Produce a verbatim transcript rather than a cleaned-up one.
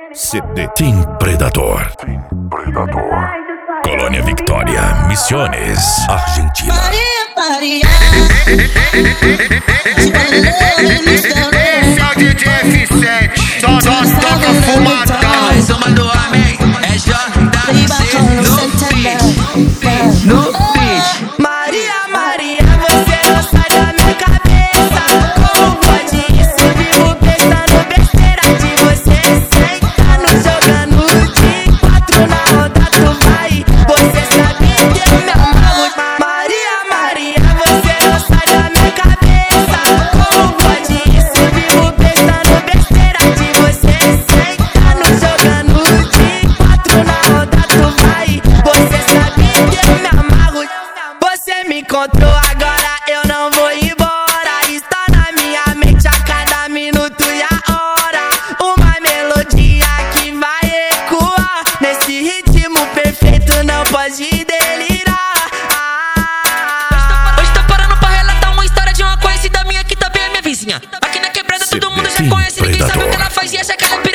C D Team Predador. Team Predador. Colônia Victoria, Misiones, Argentina. Maria, Esse é o D J F sete, só nós toca fumadão. Mais uma do homem, é J W C no beat, no beat. Maria, Maria, você não sai da minha cabeça. Como pode isso? Vivo pensando besteira de você. Sentando, jogando de quatro na roda, tu vai. Você sabe que eu me amarro. Maria, Maria, você não sai da minha cabeça. Como pode isso? Vivo pensando besteira de você. Sentando, jogando de quatro na roda, tu vai. Você sabe que eu me amarro. Você me encontrou agora, eu não vou embora. Está na minha mente a cada minuto e a hora. Uma melodia que vai ecoar. Nesse ritmo perfeito não pode delirar. Ah. Hoje tô parando pra relatar uma história de uma conhecida minha que também é minha vizinha. Aqui na quebrada todo mundo já conhece, ninguém sabe o que ela faz e acha que ela é